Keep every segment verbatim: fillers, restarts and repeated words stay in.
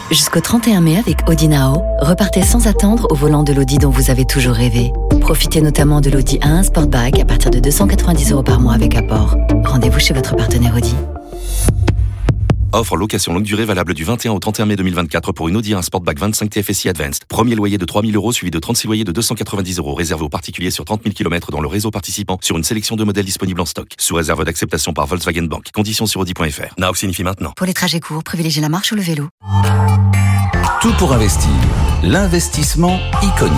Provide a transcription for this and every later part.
Jusqu'au trente et un mai avec Audi Nao, repartez sans attendre au volant de l'Audi dont vous avez toujours rêvé. Profitez notamment de l'Audi A un Sportback à partir de deux cent quatre-vingt-dix euros par mois avec apport. Rendez-vous chez votre partenaire Audi. Offre location longue durée valable du vingt et un au trente et un mai deux mille vingt-quatre pour une Audi A un Sportback vingt-cinq T F S I Advanced. Premier loyer de trois mille euros suivi de trente-six loyers de deux cent quatre-vingt-dix euros réservé aux particuliers sur trente mille kilomètres dans le réseau participant sur une sélection de modèles disponibles en stock. Sous réserve d'acceptation par Volkswagen Bank. Conditions sur audi point f r. Now signifie maintenant. Pour les trajets courts, privilégiez la marche ou le vélo. Tout pour investir. L'investissement iconique.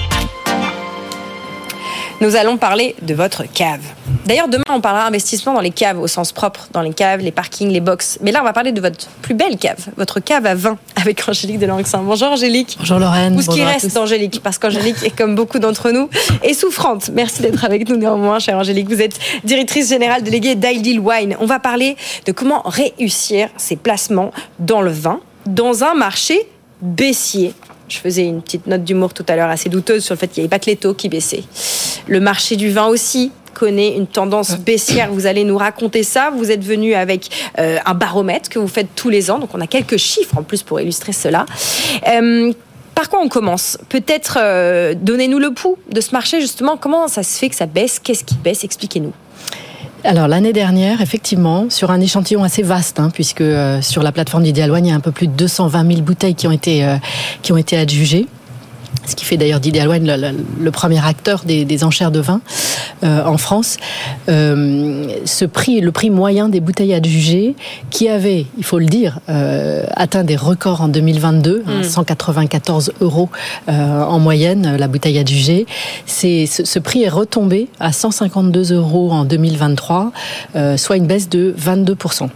Nous allons parler de votre cave. D'ailleurs, demain, on parlera investissement dans les caves, au sens propre, dans les caves, les parkings, les box. Mais là, on va parler de votre plus belle cave, votre cave à vin, avec Angélique de Langsin. Bonjour Angélique. Bonjour Lorraine. Ou ce qui reste d'Angélique, parce qu'Angélique est comme beaucoup d'entre nous, est souffrante. Merci d'être avec nous néanmoins, chère Angélique. Vous êtes directrice générale déléguée d'Ideal Wine. On va parler de comment réussir ses placements dans le vin, dans un marché baissier. Je faisais une petite note d'humour tout à l'heure assez douteuse sur le fait qu'il n'y avait pas que les taux qui baissaient. Le marché du vin aussi connaît une tendance baissière. Vous allez nous raconter ça. Vous êtes venu avec euh, un baromètre que vous faites tous les ans. Donc on a quelques chiffres en plus pour illustrer cela. Euh, par quoi on commence ? Peut-être euh, donnez-nous le pouls de ce marché justement. Comment ça se fait que ça baisse ? Qu'est-ce qui baisse ? Expliquez-nous. Alors l'année dernière, effectivement, sur un échantillon assez vaste, hein, puisque euh, sur la plateforme d'Ideal Wine, il y a un peu plus de deux cent vingt mille bouteilles qui ont été euh, qui ont été adjugées. Ce qui fait d'ailleurs d'Ideal Wine le, le, le premier acteur des, des enchères de vin euh, en France. Euh, ce prix, le prix moyen des bouteilles adjugées, qui avait, il faut le dire, euh, atteint des records en deux mille vingt-deux, mmh. hein, cent quatre-vingt-quatorze euros euh, en moyenne la bouteille adjugée. C'est, ce, ce prix est retombé à cent cinquante-deux euros en deux mille vingt-trois, euh, soit une baisse de vingt-deux pour cent.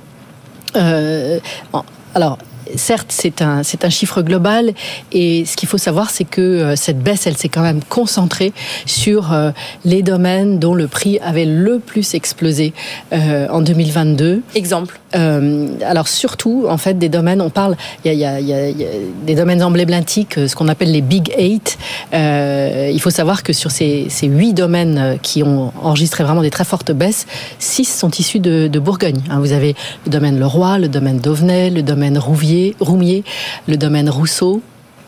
Euh, alors. Certes, c'est un, c'est un chiffre global et ce qu'il faut savoir, c'est que euh, cette baisse, elle s'est quand même concentrée sur euh, les domaines dont le prix avait le plus explosé euh, en deux mille vingt-deux. Exemple euh, Alors surtout, en fait, des domaines, on parle, il y a, il y a, il y a des domaines emblématiques, ce qu'on appelle les Big Eight. Euh, il faut savoir que sur ces, ces huit domaines qui ont enregistré vraiment des très fortes baisses, six sont issus de, de Bourgogne. Hein, vous avez le domaine Leroy, le domaine d'Auvenay, le domaine Rouvier, Roumier, le domaine Rousseau,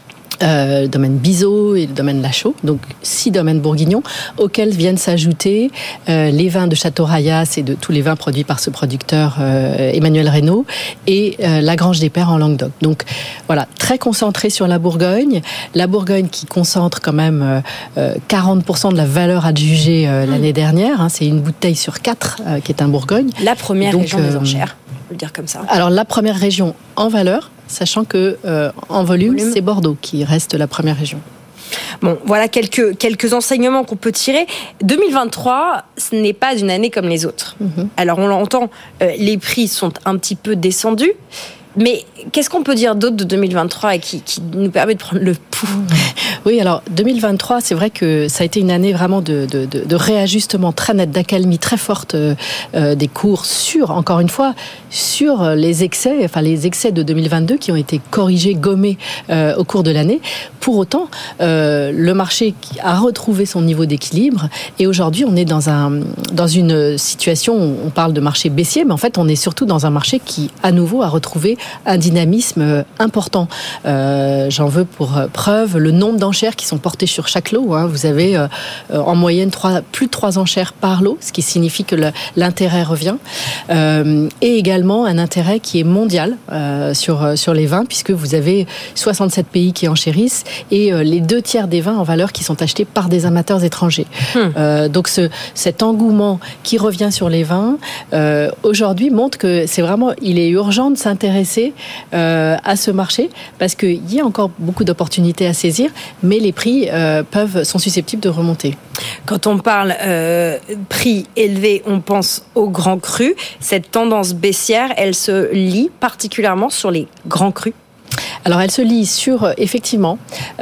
euh, le domaine Bizot et le domaine Lachaud, donc six domaines bourguignons auxquels viennent s'ajouter euh, les vins de Château Rayas et de tous les vins produits par ce producteur euh, Emmanuel Reynaud et euh, la Grange des Pères en Languedoc. Donc voilà, très concentré sur la Bourgogne, la Bourgogne qui concentre quand même euh, quarante pour cent de la valeur adjugée euh, l'année dernière, hein, c'est une bouteille sur quatre euh, qui est un Bourgogne. La première donc, région des euh, enchères. Le dire comme ça. Alors la première région en valeur, sachant que euh, en volume, volume, c'est Bordeaux qui reste la première région. Bon, voilà quelques quelques enseignements qu'on peut tirer. deux mille vingt-trois, ce n'est pas une année comme les autres. Mm-hmm. Alors on l'entend, euh, les prix sont un petit peu descendus. Mais qu'est-ce qu'on peut dire d'autre de deux mille vingt-trois et qui, qui nous permet de prendre le pouls ? Oui, alors deux mille vingt-trois, c'est vrai que ça a été une année vraiment de, de, de, de réajustement très net, d'accalmie très forte euh, des cours sur, encore une fois, sur les excès, enfin les excès de deux mille vingt-deux qui ont été corrigés, gommés euh, au cours de l'année. Pour autant, euh, le marché a retrouvé son niveau d'équilibre et aujourd'hui, on est dans un dans une situation où on parle de marché baissier, mais en fait, on est surtout dans un marché qui, à nouveau, a retrouvé un dynamisme important. Euh, j'en veux pour preuve le nombre d'enchères qui sont portées sur chaque lot. Hein. Vous avez euh, en moyenne trois, plus de trois enchères par lot, ce qui signifie que le, l'intérêt revient. Euh, et également un intérêt qui est mondial euh, sur, sur les vins, puisque vous avez soixante-sept pays qui enchérissent et euh, les deux tiers des vins en valeur qui sont achetés par des amateurs étrangers. Hum. Euh, donc ce, cet engouement qui revient sur les vins, euh, aujourd'hui montre que c'est vraiment, il est urgent de s'intéresser Euh, à ce marché parce qu'il y a encore beaucoup d'opportunités à saisir, mais les prix euh, peuvent, sont susceptibles de remonter. Quand on parle euh, prix élevé, on pense aux grands crus. Cette tendance baissière, elle se lie particulièrement sur les grands crus. Alors elle se lie sur, effectivement,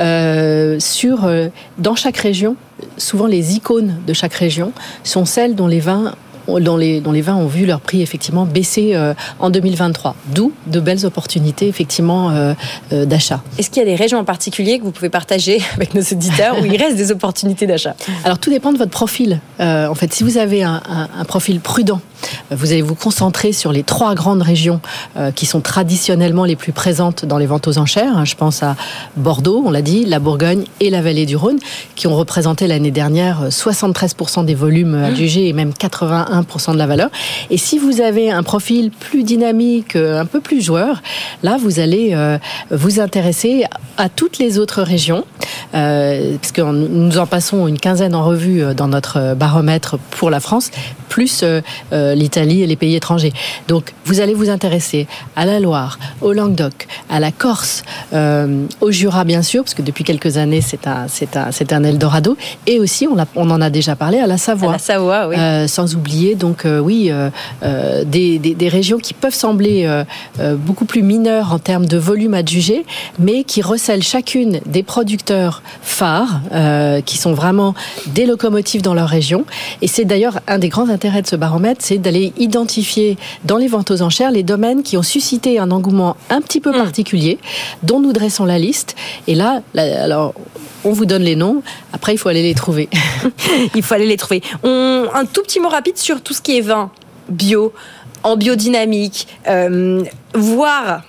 euh, sur, euh, dans chaque région, souvent les icônes de chaque région sont celles dont les vins Dont les, dont les vins ont vu leur prix effectivement baisser euh, en deux mille vingt-trois. D'où de belles opportunités effectivement euh, euh, d'achat. Est-ce qu'il y a des régions en particulier que vous pouvez partager avec nos auditeurs où il reste des opportunités d'achat ? Alors tout dépend de votre profil. Euh, en fait, si vous avez un, un, un profil prudent, Vous allez vous concentrer sur les trois grandes régions euh, qui sont traditionnellement les plus présentes dans les ventes aux enchères. Je pense à Bordeaux, on l'a dit, la Bourgogne et la vallée du Rhône, qui ont représenté l'année dernière soixante-treize pour cent des volumes adjugés et même quatre-vingt-un pour cent de la valeur. Et si vous avez un profil plus dynamique, un peu plus joueur, là, vous allez euh, vous intéresser à toutes les autres régions, euh, parce que nous en passons une quinzaine en revue dans notre baromètre pour la France, plus euh, euh, l'Italie et les pays étrangers. Donc, vous allez vous intéresser à la Loire, au Languedoc, à la Corse, euh, au Jura, bien sûr, parce que depuis quelques années, c'est un, c'est un, c'est un Eldorado, et aussi, on, a, on en a déjà parlé, à la Savoie. À la Savoie, oui. Euh, sans oublier, donc, euh, oui, euh, euh, des, des, des régions qui peuvent sembler euh, euh, beaucoup plus mineures en termes de volume adjugé, mais qui recèlent chacune des producteurs phares, euh, qui sont vraiment des locomotives dans leur région. Et c'est d'ailleurs un des grands intérêts de ce baromètre, c'est d'aller identifier dans les ventes aux enchères les domaines qui ont suscité un engouement un petit peu particulier, dont nous dressons la liste. Et là, là alors, on vous donne les noms. Après, il faut aller les trouver. Il faut aller les trouver. On, un tout petit mot rapide sur tout ce qui est vin bio, en biodynamique, euh, voire...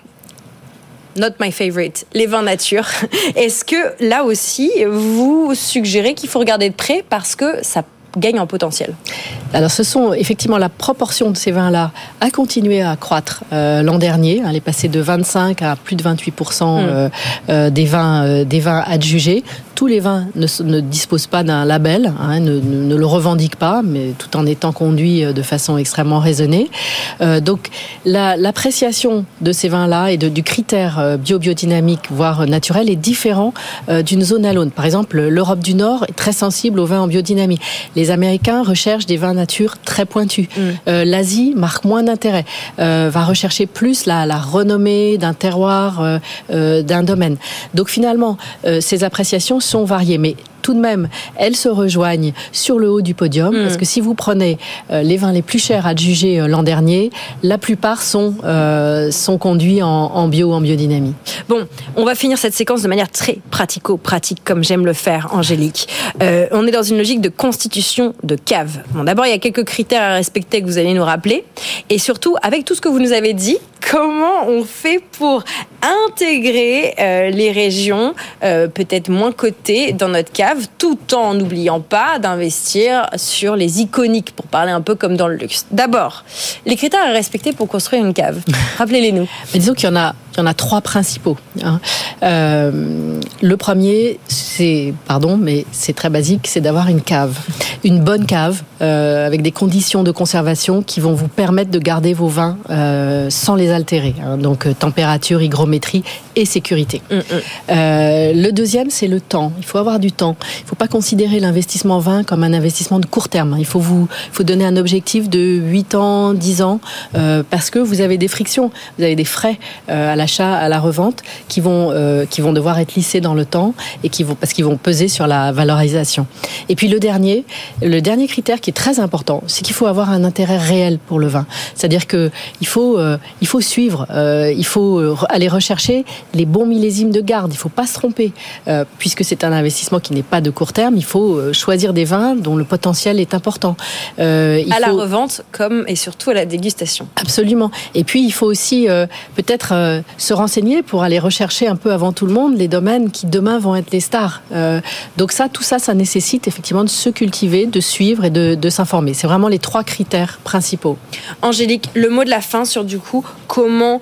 Not my favorite, les vins nature. Est-ce que là aussi, vous suggérez qu'il faut regarder de près parce que ça gagne en potentiel? Alors, ce sont effectivement la proportion de ces vins-là a continué à croître euh, l'an dernier. Elle est passée de vingt-cinq à plus de vingt-huit pour cent euh, euh, des vins, euh, des vins adjugés. Tous les vins ne, ne disposent pas d'un label, hein, ne, ne, ne le revendiquent pas, mais tout en étant conduits de façon extrêmement raisonnée. Euh, donc, la, l'appréciation de ces vins-là et de, du critère bio-biodynamique, voire naturel, est différent euh, d'une zone à l'autre. Par exemple, l'Europe du Nord est très sensible aux vins en biodynamie. Les Américains recherchent des vins nature très pointus. Mm. Euh, L'Asie marque moins d'intérêt, euh, va rechercher plus la, la renommée d'un terroir, euh, euh, d'un domaine. Donc finalement, euh, ces appréciations sont variées, mais tout de même, elles se rejoignent sur le haut du podium, mmh. parce que si vous prenez euh, les vins les plus chers adjugés euh, l'an dernier, la plupart sont, euh, sont conduits en, en bio ou en biodynamie. Bon, on va finir cette séquence de manière très pratico-pratique, comme j'aime le faire, Angélique. Euh, on est dans une logique de constitution de cave. Bon, d'abord, il y a quelques critères à respecter que vous allez nous rappeler, et surtout, avec tout ce que vous nous avez dit, comment on fait pour intégrer euh, les régions euh, peut-être moins cotées dans notre cave, tout en n'oubliant pas d'investir sur les iconiques, pour parler un peu comme dans le luxe. D'abord, les critères à respecter pour construire une cave. Rappelez-les-nous. Mais disons qu'il y en a, il y en a trois principaux. Hein. Euh, le premier, c'est, pardon, mais c'est très basique, c'est d'avoir une cave. Une bonne cave, euh, avec des conditions de conservation qui vont vous permettre de garder vos vins euh, sans les altérer. Hein. Donc, euh, température, hygrométrie et sécurité. Mm-hmm. Euh, le deuxième, c'est le temps. Il faut avoir du temps. Il ne faut pas considérer l'investissement vin comme un investissement de court terme. Il faut vous, il faut donner un objectif de huit ans, dix ans, euh, parce que vous avez des frictions, vous avez des frais euh, à l'achat, à la revente, qui vont, euh, qui vont devoir être lissés dans le temps et qui vont, parce qu'ils vont peser sur la valorisation. Et puis le dernier, le dernier critère qui est très important, c'est qu'il faut avoir un intérêt réel pour le vin. C'est-à-dire que il faut, euh, il faut suivre, euh, il faut aller rechercher les bons millésimes de garde. Il ne faut pas se tromper, euh, puisque c'est un investissement qui n'est pas de court terme. Il faut choisir des vins dont le potentiel est important. Euh, il à faut... la revente, comme et surtout à la dégustation. Absolument. Et puis il faut aussi euh, peut-être euh, se renseigner pour aller rechercher un peu avant tout le monde les domaines qui demain vont être les stars. Euh, donc ça, tout ça, ça nécessite effectivement de se cultiver, de suivre et de, de s'informer. C'est vraiment les trois critères principaux. Angélique, le mot de la fin sur du coup comment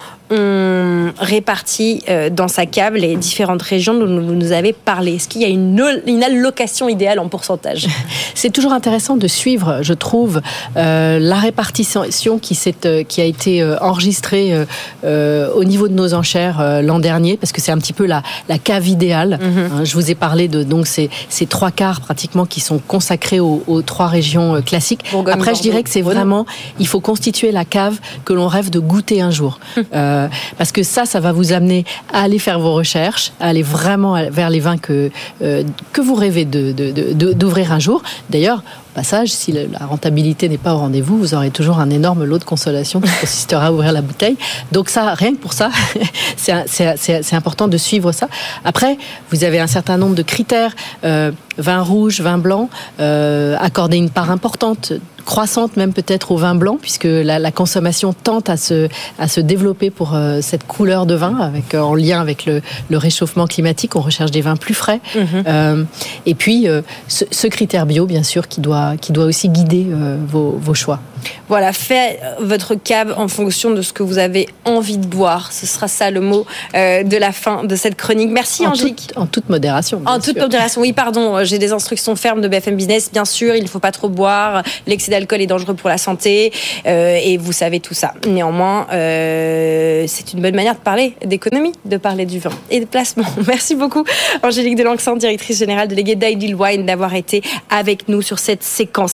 on répartit euh, dans sa cave les différentes régions dont vous nous avez parlé. Est-ce qu'il y a une, une allocation idéale en pourcentage? C'est toujours intéressant de suivre, je trouve, euh, la répartition qui, s'est, qui a été enregistrée euh, au niveau de nos enchères euh, l'an dernier, parce que c'est un petit peu la, la cave idéale. Mm-hmm. Hein, je vous ai parlé de donc ces, ces trois quarts pratiquement qui sont consacrés aux, aux trois régions euh, classiques. Bourgogne, Après, Bordeaux, je dirais que c'est vraiment, il faut constituer la cave que l'on rêve de goûter un jour. Mm. Euh, parce que ça, ça va vous amener à aller faire vos recherches, à aller vraiment vers les vins que, euh, que vous rêvez de, de, de, d'ouvrir un jour. D'ailleurs, au passage, si la rentabilité n'est pas au rendez-vous, vous aurez toujours un énorme lot de consolation qui consistera à ouvrir la bouteille. Donc ça, rien que pour ça, c'est, c'est, c'est, c'est important de suivre ça. Après, vous avez un certain nombre de critères, euh, vin rouge, vin blanc, euh, accorder une part importante, croissante même peut-être au vin blanc, puisque la, la consommation tente à se, à se développer pour euh, cette couleur de vin, avec, euh, en lien avec le, le réchauffement climatique. On recherche des vins plus frais. Mmh. Euh, et puis, euh, ce, ce critère bio, bien sûr, qui doit, qui doit aussi guider euh, vos, vos choix. Voilà, faites votre cave en fonction de ce que vous avez envie de boire. Ce sera ça le mot euh, de la fin de cette chronique. Merci en Angélique. Toute, en toute modération. En toute sûr. modération, oui, pardon. J'ai des instructions fermes de B F M Business. Bien sûr, il ne faut pas trop boire. L'excès d'alcool est dangereux pour la santé. Euh, et vous savez tout ça. Néanmoins, euh, c'est une bonne manière de parler d'économie, de parler du vin et de placement. Merci beaucoup Angélique Delanxan, directrice générale déléguée d'Ideal Wine, d'avoir été avec nous sur cette séquence.